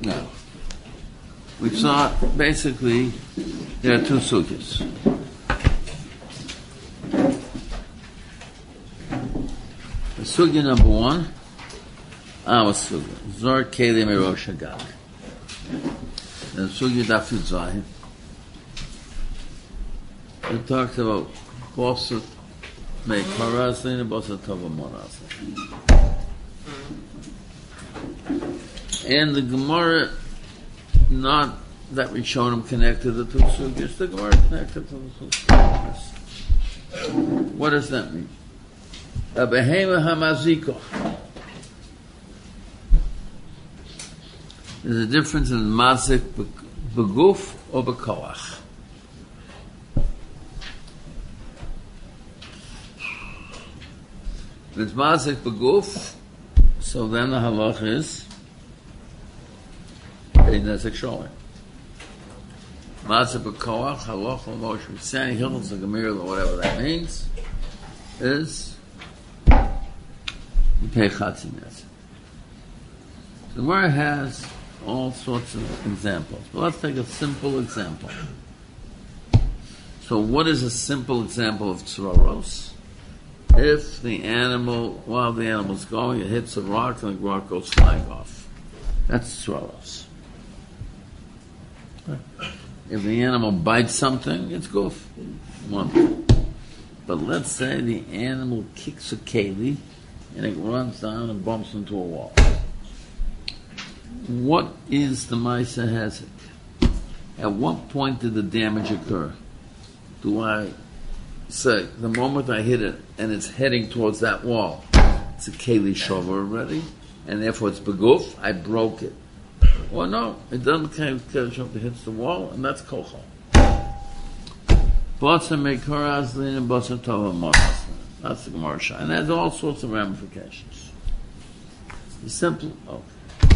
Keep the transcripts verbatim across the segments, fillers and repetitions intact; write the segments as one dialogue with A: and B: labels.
A: Now, we saw basically there are two sugyas. The sugya number one, our sugya, Zor Keli Merosh Hagag. And sugya Dafid Zahim. It talks about Bosat Mei Karazlin and Bosat Tova Morazlin. And the Gemara, not that we shown them connected to the two sugyas, the Gemara connected to the two sugyas. What does that mean? A behema hamaziko. There's a difference in mazik beguf or bekoach. If it's mazik beguf, so then the halach is in the sexual. Mazik bekoach, halach or Moshe saying hills the gemir or whatever that means is you pay chatzin nezek. The Gemara has all sorts of examples. But let's take a simple example. So what is a simple example of tzroros? If the animal, while the animal's going, it hits a rock and the rock goes flying off. That's tzroros. If the animal bites something, it's goof. One. But let's say the animal kicks a keli and it runs down and bumps into a wall. What is the Maisa Hezek? At what point did the damage occur? Do I say, the moment I hit it and it's heading towards that wall, it's a Keli Shover already, and therefore it's Beguf, I broke it. Or no, it doesn't Keli Shover, it hits the wall, and that's Kochal. Botsa Mekorazlin and Botsa Tova Morazlin. That's the Gemara Shai. And there's all sorts of ramifications. The simple, okay.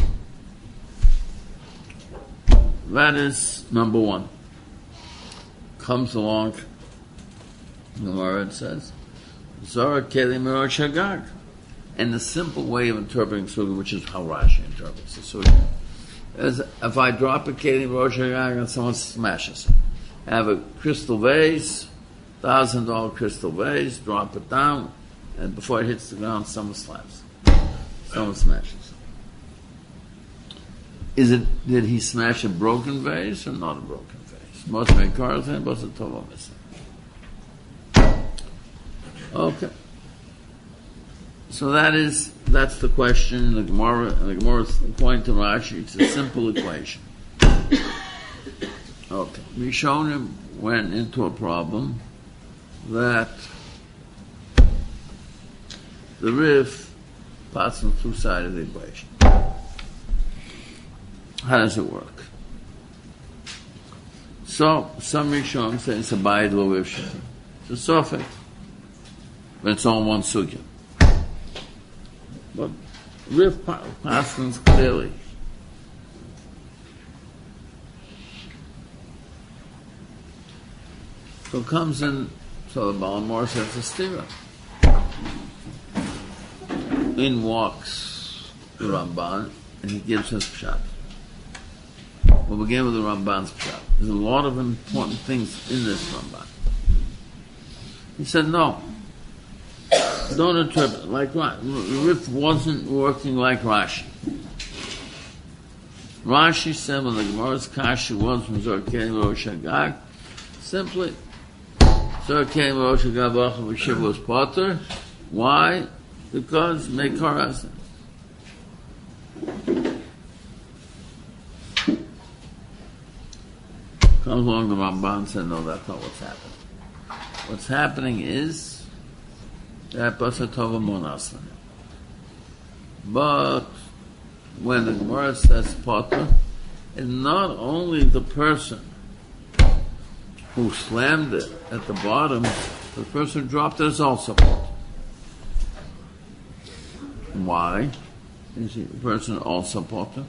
A: That is number one. Comes along, the Gemara says, Zora Keli Merosh Hagag. And the simple way of interpreting Sugya, which is how Rashi interprets the Sugya, is if I drop a Keli Merosh Hagag and someone smashes it. I have a crystal vase, thousand dollar crystal vase, drop it down, and before it hits the ground, someone slaps it. Someone smashes it. Is it, did he smash a broken vase or not a broken vase? Most make cars and most of the total missing. Okay. So that is, that's the question. The Gemara, the Gemara, according to Rashi, it's a simple equation. Okay. Rishonim went into a problem that the Rif passes on two sides of the equation. How does it work? So, some Rishonim say it's a Bayid Lo Rif Shita. It's a Sofek, but it's on one Sugya. But Rif passes clearly. So comes in, so the Balamor says a stira. In walks the Ramban, and he gives his pshat. We'll begin with the Ramban's pshat. There's a lot of important things in this Ramban. He said, no, don't interpret it like Rashi. Rif wasn't working like Rashi. Rashi said when the Gemara's Kashi was from Zor Keli Merosh Hagag, simply, Zor Keli Merosh Hagag Bacha V'Shiv was Potter. Why? Because Meikar Asin. Comes along the Ramban and said, no, that's not what's happening. What's happening is that Basa Tova Morazlin. But when the Gemara says Potter, it's not only the person who slammed it at the bottom, the person who dropped it is also Potter. Why is the person also Potter?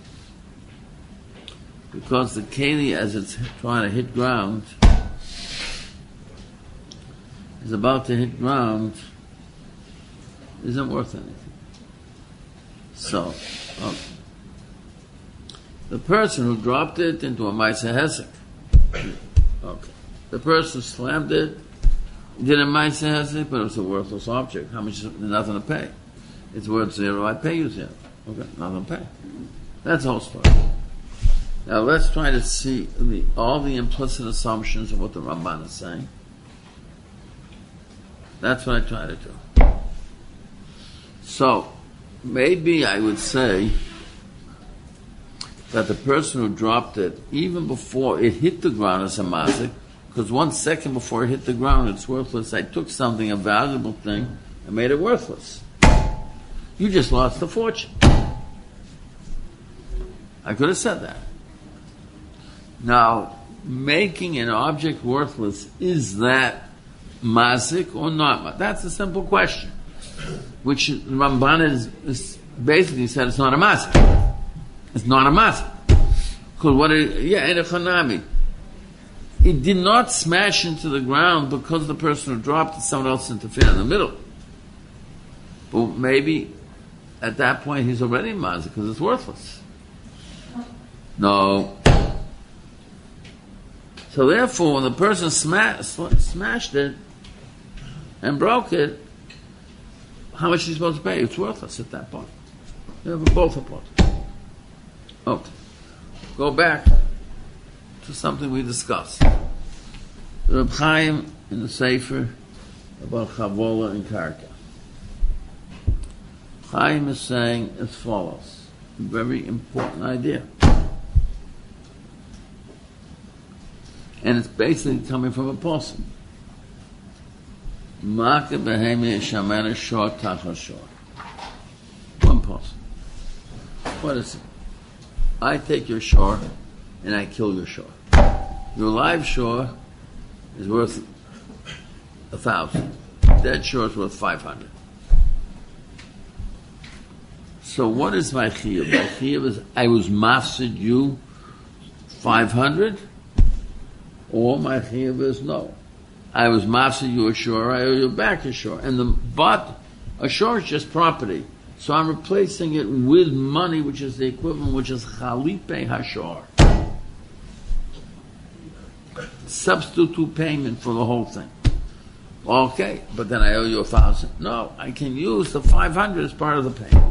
A: Because the Keli, as it's trying to hit ground, is about to hit ground, isn't worth anything. So, okay. The person who dropped it into a Maisa Hesek. Okay. The person slammed it, did a Maisa Hesek, but it was a worthless object. How much is it? Nothing to pay. It's worth zero, I pay you zero. Okay, nothing to pay. That's the whole story. Now let's try to see the, all the implicit assumptions of what the Ramban is saying. That's what I try to do. So, maybe I would say that the person who dropped it, even before it hit the ground as a mazik, because one second before it hit the ground, it's worthless. I took something, a valuable thing, and made it worthless. You just lost a fortune. I could have said that. Now, making an object worthless, is that mazik or not? That's a simple question, which Ramban is, is basically said it's not a mazik. It's not a mazik. Because what it, yeah, in a chanami, it did not smash into the ground because the person who dropped it, someone else interfered in the middle. But maybe at that point he's already mazik because it's worthless. No. So therefore, when the person sma- smashed it and broke it, how much is he supposed to pay? It's worthless at that point. They have both apart. Okay. Go back to something we discussed. The Reb Chaim in the Sefer about Chavola and Karka. Chaim is saying as follows. A very important idea. And it's basically coming from a person. One person. What is it? I take your shore and I kill your shore. Your live shore is worth a thousand. Dead shore is worth five hundred. So what is my chiyuv? My chiyuv is I was mafsid you five hundred, or my chiyuv is no. I was mafsid you a shore, I owe you back a shore. And the but a shore is just property. So I'm replacing it with money, which is the equivalent, which is chalipe hashor. Substitute payment for the whole thing. Okay, but then I owe you a thousand. No, I can use the five hundred as part of the payment.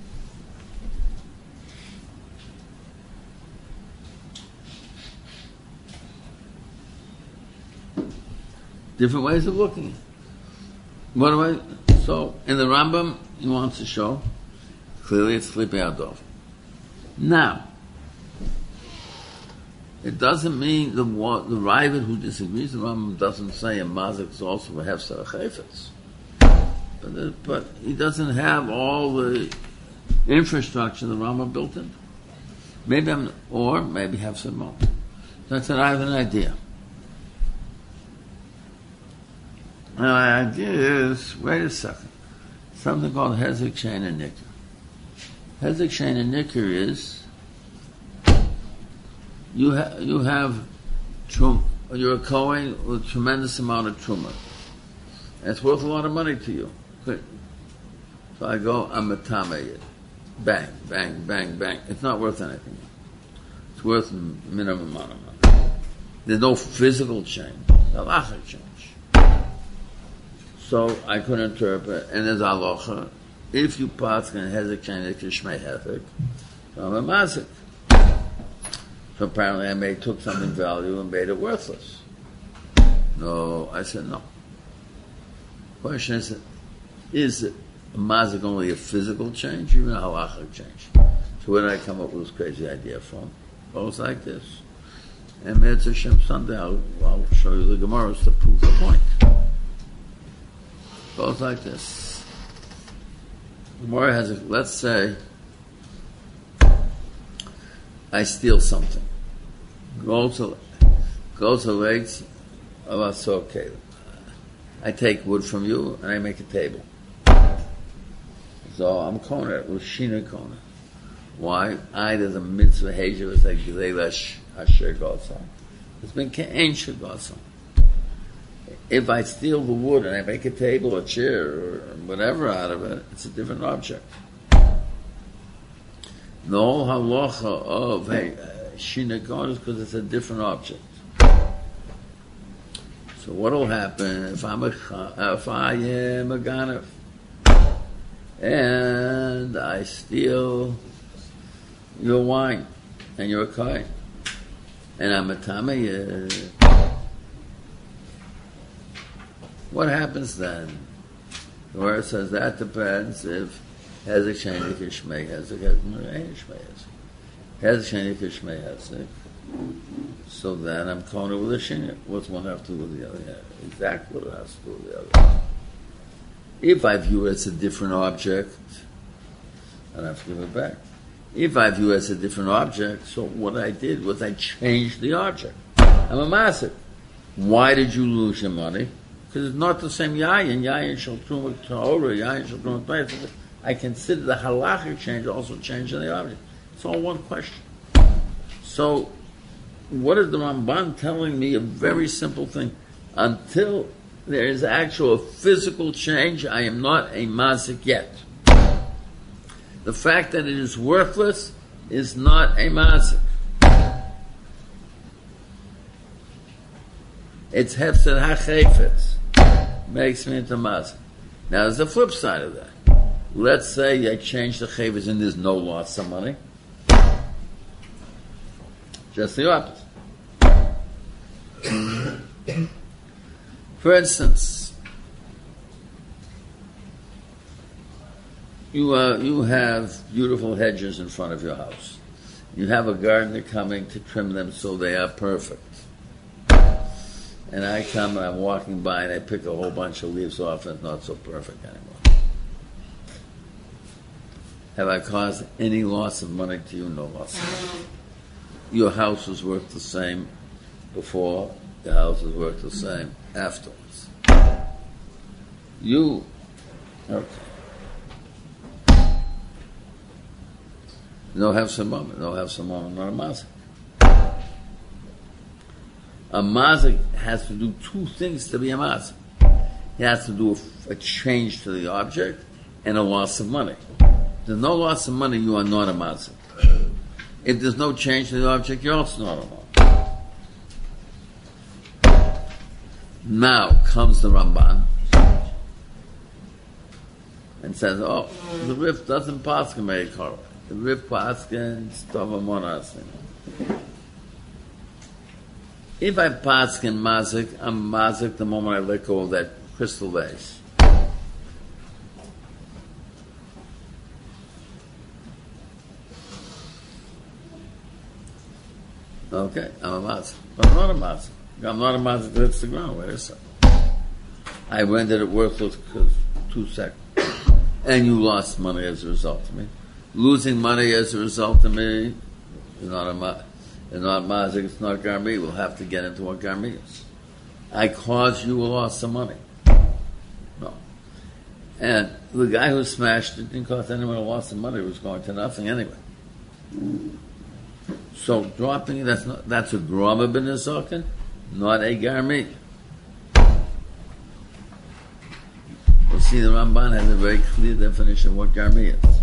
A: Different ways of looking at it. What do I? So in the Rambam, he wants to show clearly it's Flippei Adov. Now, it doesn't mean the the Ravid who disagrees. The Rambam doesn't say a mazik is also a hefsar chayfetz, but the, but he doesn't have all the infrastructure the Rambam built in. Maybe I'm or maybe have some more. So I said I have an idea. And my idea is, wait a second, something called Hezek, Shein, and Nicker. Hezek, Shein, and Nicker is, you, ha- you have, trum- you're a Kohen with a tremendous amount of truma. And it's worth a lot of money to you. So I go, I'm a tameh. Bang, bang, bang, bang. It's not worth anything. It's worth a minimum amount of money. There's no physical change. There's a halachic change. So I could interpret, and there's halacha, if you pass in hezek shein shmei hezek, so I'm a mazik. So apparently I may took something valuable and made it worthless. No, I said no. Question is, is a mazik only a physical change, or even a halachic change? So where did I come up with this crazy idea from? Well, it's like this. And Mitzvah Hashem Sunday, I'll, I'll show you the Gemaras to prove the point. Goes like this. Gemara has a, let's say, I steal something. Go to, go to legs of a soke. I take wood from you and I make a table. So I'm kona, Rishina kona. Why? I, there's a mitzvah heja, it's like Gzeilash Asher Gotzon. It's been Ke'en Shegozon. If I steal the wood and I make a table, a chair, or whatever out of it, it's a different object. The whole halacha of, hey, shinagon is because it's a different object. So what will happen if I'm a, if I am a ganav and I steal your wine and you're a kohen and I'm a tamei? What happens then? The word says that depends if has a sheni kishmei has a shmei has a sheni kishmei has a. So then I'm calling it with a sheni. What's one have to do with the other? Yeah, exactly what it has to do with the other. If I view it as a different object, I have to give it back. If I view it as a different object, so what I did was I changed the object. I'm a masik. Why did you lose your money? Because it's not the same yayin. Yayin shall truma ta'ora, yayin shall truma ta'ora. I consider the halachic change also changing the object. It's all one question. So, what is the Ramban telling me? A very simple thing. Until there is actual physical change, I am not a mazik yet. The fact that it is worthless is not a mazik. It's hefsed hachefetz. Makes me into mazik. Now there's the flip side of that. Let's say I change the chayvus and there's no loss of money. Just the opposite. For instance, you uh, you have beautiful hedges in front of your house. You have a gardener coming to trim them so they are perfect. And I come and I'm walking by and I pick a whole bunch of leaves off and it's not so perfect anymore. Have I caused any loss of money to you? No loss of money. Your house was worth the same before, the house was worth the same afterwards. You, okay. No have some moment, no have some moment, not a mazik. A mazik has to do two things to be a mazik. He has to do a, a change to the object and a loss of money. If there's no loss of money, you are not a mazik. If there's no change to the object, you're also not a mazik. Now comes the Ramban and says, oh, the Rif doesn't pass Meikara. The Rif paskins Tavamonasin. If I paskin mazik, I'm mazik the moment I let go of that crystal vase. Okay, I'm a mazik. But I'm not a mazik. I'm not a mazik that hits the ground. Wait a second. I rendered it worthless because two seconds. And you lost money as a result of me. Losing money as a result of me is not a mazik. It's not mazik, it's not garmi. We'll have to get into what garmi is. I caused you a loss of money. No. And the guy who smashed it didn't cost anyone a loss of money. It was going to nothing anyway. So dropping it, that's not, that's a grama ben nezokin, not a garmi. We'll see the Ramban has a very clear definition of what garmi is.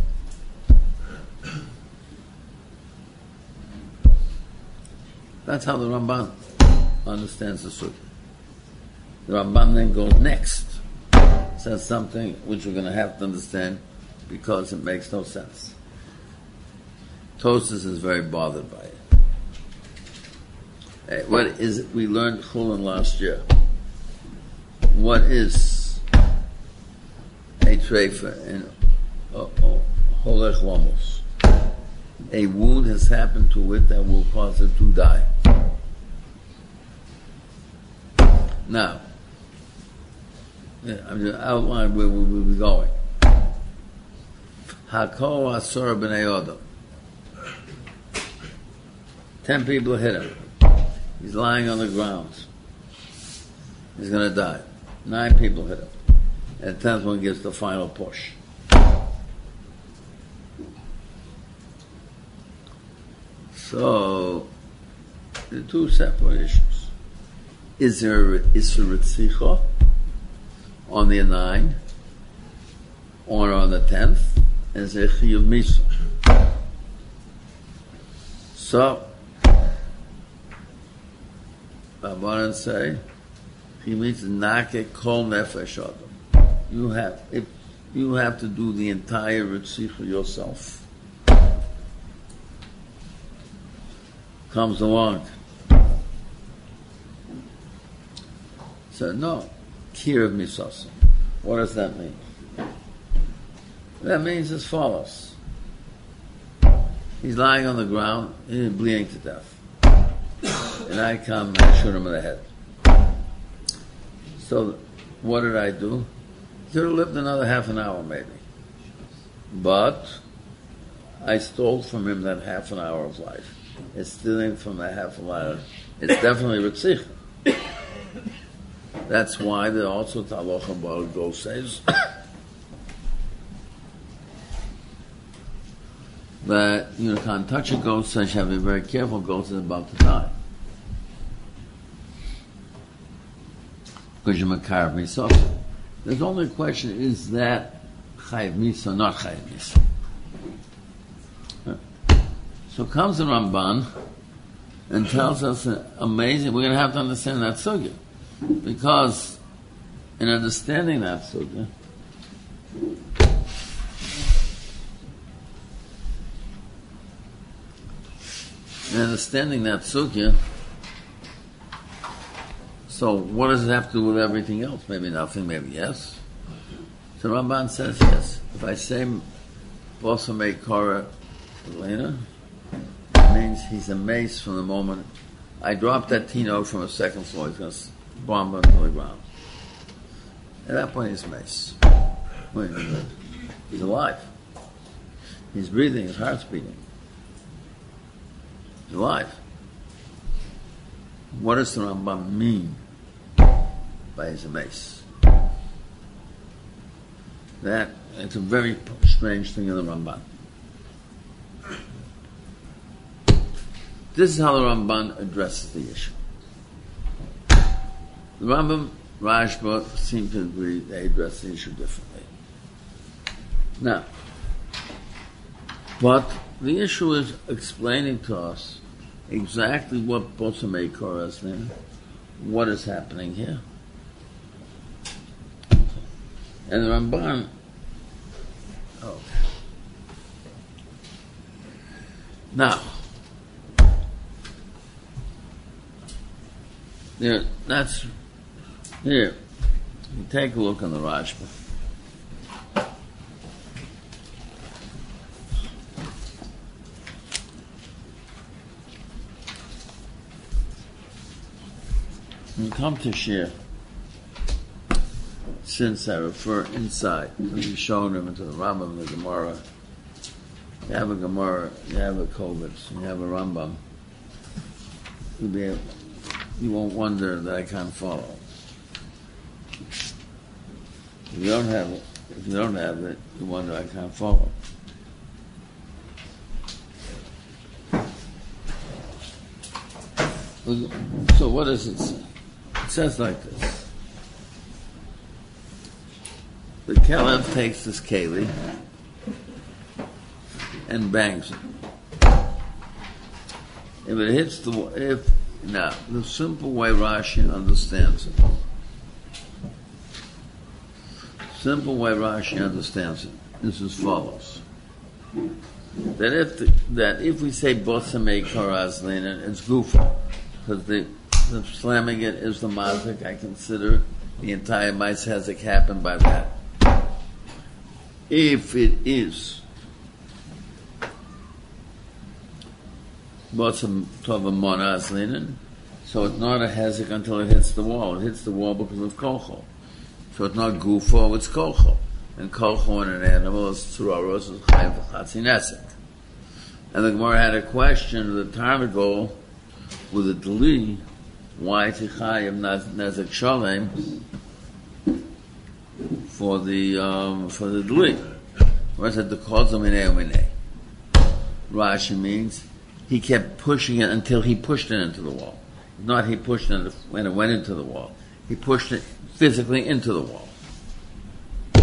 A: That's how the Ramban understands the Sukkah. The Ramban then goes next, says something which we're going to have to understand because it makes no sense. Tosfos is very bothered by it. Hey, what is it? We learned Chulin last year. What is a treifa in Holech Lomos? A wound has happened to it that will cause it to die. Now, yeah, I'm going to outline where we will be going. Hakol Asor B'nei Odom. Ten people hit him. He's lying on the ground. He's going to die. Nine people hit him. And the tenth one gives the final push. So, the two separate issues. Is there is there ritzicha on the nine or on the tenth? Is there chiyuv misa? So, Rabbanan say, he means nake kol nefesh adam. You have, if you have to do the entire Ritzicha yourself. Comes along. So no, kirav misasa. What does that mean? That means as follows. He's lying on the ground, he's bleeding to death. And I come and I shoot him in the head. So what did I do? He could have lived another half an hour maybe. But I stole from him that half an hour of life. It's stealing from that half an hour. It's definitely Ritzicha. That's why there also Talocha Baruch Go says that you can't touch a goat, so you have to be very careful. Goat is about to die because you're makar misasa. There's only a question: is that chayiv misa or not chayiv misa? So comes the Ramban and tells us uh, amazing. We're going to have to understand that sugya, because in understanding that sugya, in understanding that sugya, so what does it have to do with everything else? Maybe nothing, maybe yes. So Ramban says yes. If I say Bosa Mei Korah Elena, it means he's amazed from the moment I dropped that Tino from a second floor. He's going to bomb him to the ground. At that point, he's amazed. Wait a minute. He's alive. He's breathing. His heart's beating. He's alive. What does the Rambam mean by his amaze? That it's a very strange thing in the Ramban. This is how the Ramban addresses the issue. The Rambam, Rashba seem to agree they address the issue differently. Now, but the issue is explaining to us exactly what Bosa Mei Korah is there, what is happening here. And the Ramban, oh. Now, there, that's, here, you take a look on the Rashba. When you come to Shir, since I refer inside, you're showing them into the Rambam, the Gemara. You have a Gemara, you have a Kovitz, you have a Rambam. You'll be able, you won't wonder that I can't follow. If you don't have it, if you don't have it, you wonder I can't follow. So what does it say? It says like this. The Kelev takes this keli and bangs it. If it hits the, if, now, the simple way Rashi understands it, simple way Rashi understands it, is as follows. That if, the, that if we say Bosa Mei Korah Elena, it's Gufa, because the, the slamming it is the mazik. I consider the entire Ma'aseh Hezek happened by that. If it is Bosa Tova Mona Azlinen, so it's not a Hezek until it hits the wall. It hits the wall because of Kolcho. So it's not Gufo, it's Kolcho. And Kolcho in an animal is Tzuroros, is Chayim V'Chatzi Nesek. And the Gemara had a question of the Tarnagol with a Dli, why Tichayim Nezek Shalem for the um, for the Dli. Whereas at the Kozom Minei Minei. Rashi means he kept pushing it until he pushed it into the wall. Not he pushed it when it went into the wall. He pushed it physically into the wall.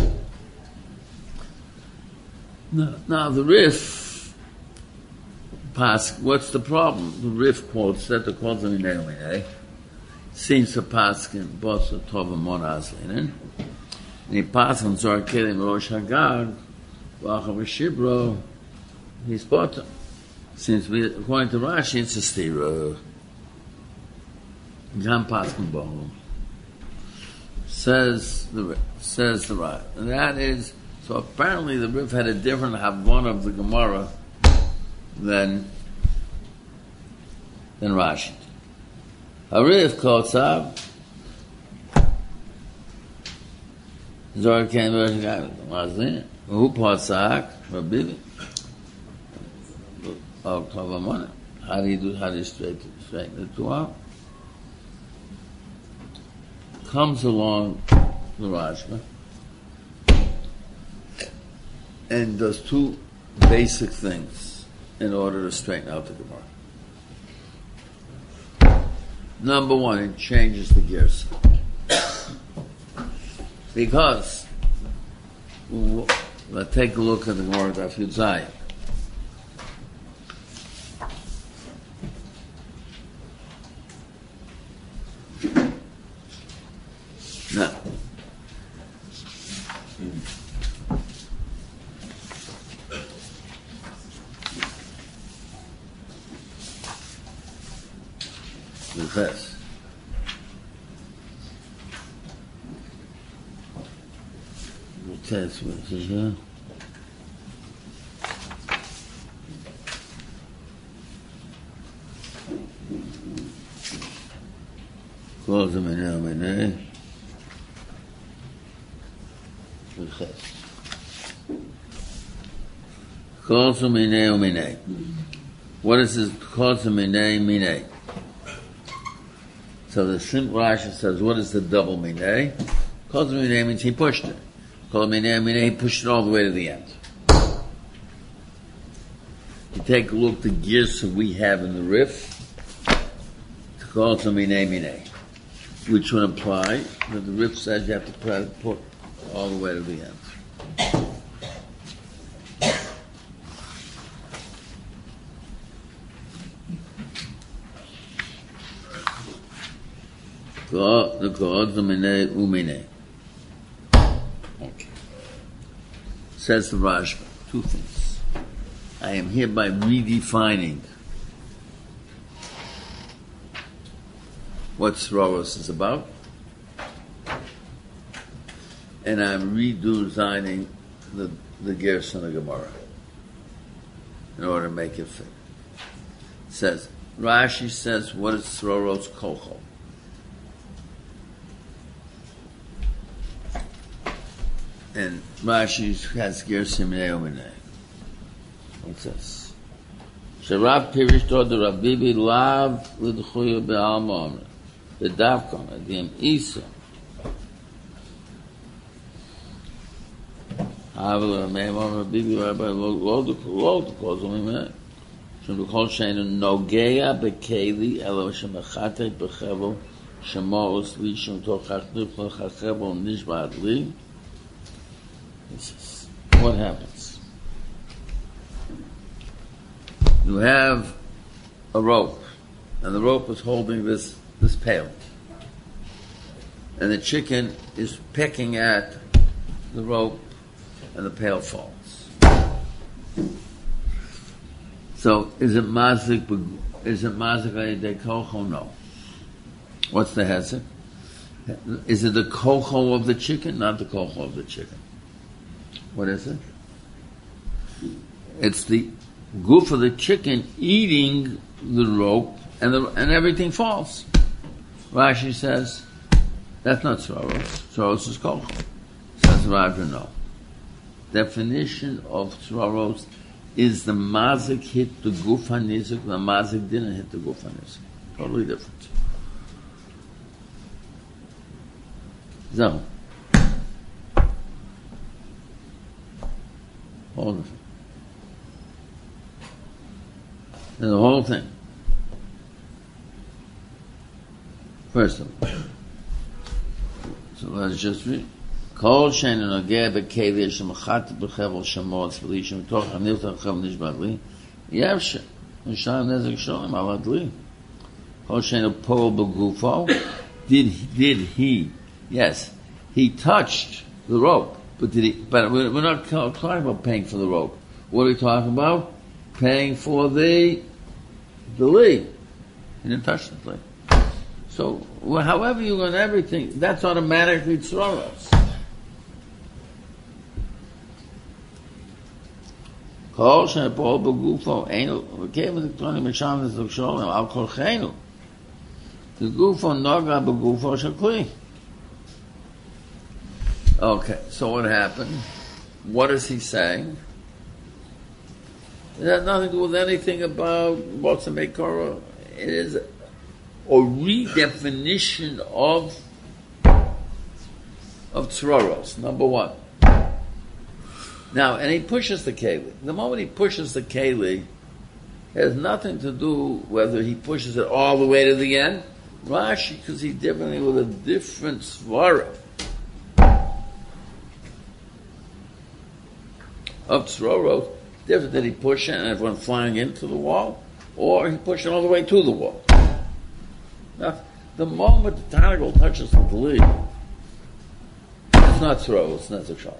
A: Now, now the Rif pass. What's the problem? The Rif quotes that the calls of Minei Minei seems to pass in both the Tov and Monas Linen. And he passed on Zohar Kelim Rosh Hagag, Vachav Shibro, he's bought. Since we, according to Rashi, it's a stira. Gam Paskin Bohu says the says the right, and that is so. Apparently, the Rif had a different Havon of the Gemara than than Rashi. Harif Kotzav Zohar came Mazlin who Potzak Rabbi of Tavamana. How do you do? How do you straighten straighten the two out? Comes along the Rashba and does two basic things in order to straighten out the Gemara. Number one, it changes the gears. Because, let's take a look at the Gemara Daf Yud Zayin. Now, the test. The test was here. Close them in now, my name. Kolsu minei uminei. What is this? Kolsu minei minei. So the simple Rashi says, what is the double minei? Kolsu minei means he pushed it. Kolsu minei minei, he pushed it all the way to the end. You take a look at the gears that we have in the Rif. Kolsu minei minei, which would imply that the Rif says you have to put all the way to the end. The God, the Minei Uminei. Okay. Says the Rashba, two things. I am hereby redefining what Sroros is about, and I'm redesigning the the Gerson of Gemara in order to make it fit. It says Rashi says, what is Sroros Kochel? And Rashi has Gerson Minei Uminei. What's this? Sharab Pirish Tod Rabbibi Lav L'Dchuya Be'alma the Davkon Adim Isa Havela Meimon Rabbibi Rabbi Lo Lo Lo Kozum Imen Shem B'Kol Sheinu Nogeya B'Keli Elo Shemachate B'Chevel Shemos Li Shem Tochach Nifla Chachevel Nishbad Li. This is what happens. You have a rope, and the rope is holding this this pail, and the chicken is pecking at the rope, and the pail falls. So, is it mazik? Is it mazik ayidei kocho? No. What's the hesed? Is it the kocho of the chicken? Not the kocho of the chicken. What is it? It's the goof of the chicken eating the rope, and the, and everything falls. Rashi says that's not Sroros. Sroros is kochel. Says Rav, no. Definition of Sroros is the mazik hit the goof hanizik, the mazik didn't hit the goof hanizik. Totally different. So. Hold it. And the whole thing. First of all. So let's just read. Kol shein nogeh b'keli shemachat b'chevel shemos v'lishim toch hanilta chav nishbat li yavshe Misham Nezek Sholem Aladli. Hoshen Pol Begufo. Did did he? Yes, he touched the rope, but did he? But we're we're not talking about paying for the rope. What are we talking about? Paying for the the li. He didn't touch the li. So, well, however you learn everything, that's automatically tzroros. Kol she'pol begufo einu v'keim v'toni misham v'zok sholem al kolchenu. The gufo noga begufo shekli. Okay, so what happened? What is he saying? It has nothing to do with anything about what's a mekora. It is a redefinition of of tzroros. Number one. Now, and he pushes the keli. The moment he pushes the keli, it has nothing to do whether he pushes it all the way to the end. Rashi, because he's differently with a different svara of tzroros, different that he pushed it and everyone flying into the wall, or he pushed it all the way to the wall. Now, the moment the tanagal touches the keli, it's not tzroros, it's not tzroros.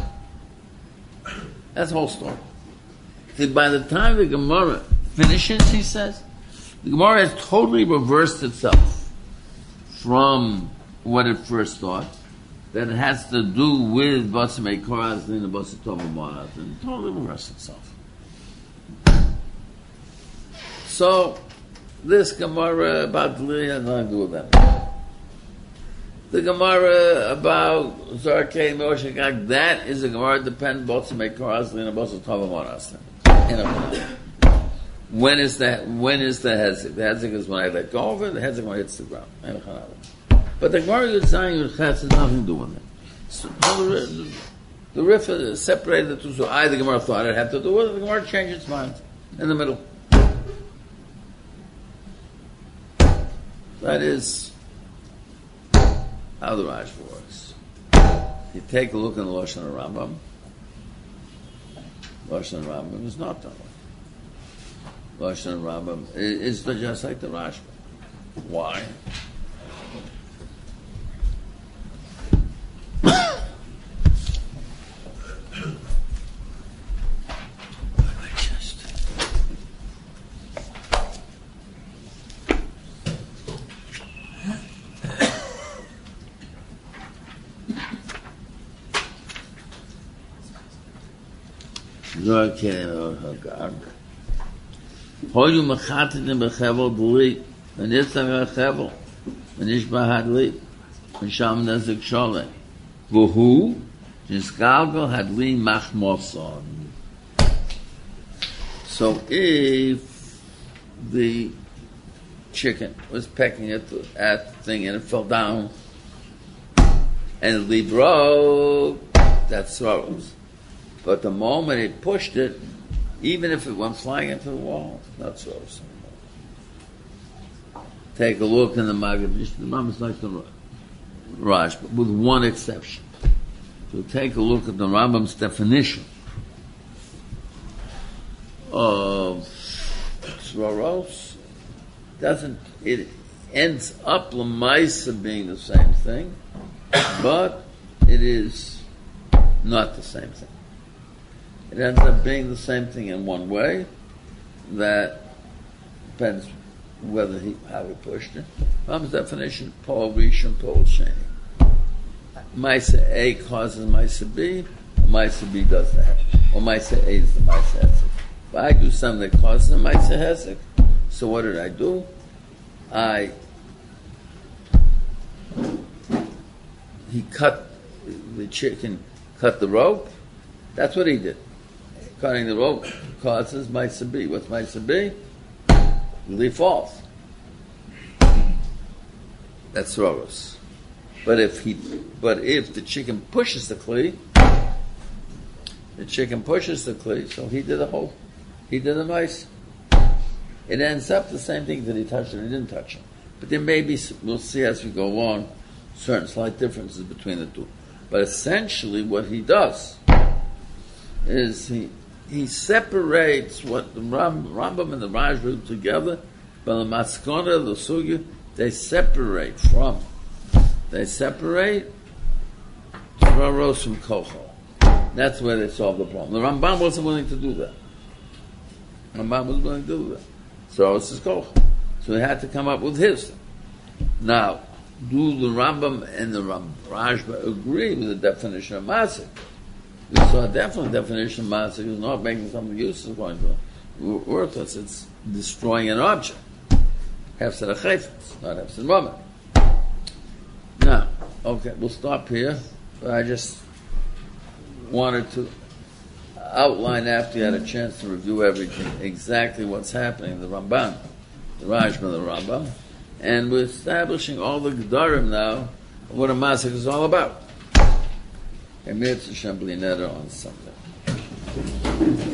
A: That's the whole story. See, by the time the Gemara finishes, he says, the Gemara has totally reversed itself from what it first thought, that it has to do with Basim Ekoraz and the Basim Tovamoraz, and totally reversed itself. So, this Gemara about Li has nothing to do with that. The Gemara about Zarkei Moshe Gag, that is a Gemara dependent both to make Karazli and both to Tavamonas. When is that? When is the Hezek? The Hezek is when I let go of it. The Hezek when it hits the ground. But the Gemara Yud Zayin Yud Ches has nothing to do with it. So the, the Rif is separated the two. So I, the Gemara thought it had to do with it. The Gemara changed its mind in the middle. That is how the Rash works. You take a look in the Lashon Rambam. Lashon Rambam is not that way. Lashon Rambam is just like the Rash. Why? Zor Kelim Hagag. Hoyu Mechatetim Bechevel B'li, V'nitzam Bechevel, V'nishba Hadli, V'sham Nezek Sholem. V'hu, Nisgalgal Hadli Machmoson. So if the chicken was pecking at the, at the thing and it fell down, and the broke, that's sorrows. But the moment it pushed it, even if it went flying into the wall, not so. Take a look in the Maggid. The Rambam is like the Rash, but with one exception. So take a look at the Rambam's definition of Tzroros. Doesn't it ends up Lamaisa being the same thing, but it is not the same thing. It ends up being the same thing in one way. That depends whether he how he pushed it. Rambam's definition: Paul Rishon, Paul Sheni. Maisa A causes Maisa B, or Maisa B does that, or Maisa A is the Maisa Hezek. If I do something that causes a Maisa Hezek, so what did I do? I he cut the chicken, cut the rope. That's what he did. Cutting the rope causes Maisa B. What's Maisa B? Li falls. That's Tzroros. But if he, but if the chicken pushes the kli, the chicken pushes the kli, so he did the whole, he did the mice. It ends up the same thing that he touched it, he didn't touch it. But there may be, we'll see as we go along, certain slight differences between the two. But essentially what he does is he he separates what the Ram, Rambam and the Rajba together, but the Maskona, the Sugya, they separate from. They separate Raros from Kochel. That's where they solve the problem. The Rambam wasn't willing to do that. The Rambam was willing to do that. So it's his Kochel. So he had to come up with his. Now, do the Rambam and the Ram, Rajba agree with the definition of Masik? We saw a definite definition of Masik is not making something useless, going to worthless. It's destroying an object. Hefsed HaChayfetz, not Hefsed Raman. Now, okay, we'll stop here. But I just wanted to outline, after you had a chance to review everything, exactly what's happening, the Ramban, the Rajba, the Rambam, and we're establishing all the Gedarim now of what a Masik is all about. And Mitzvah Shem Bli Neder on Sunday.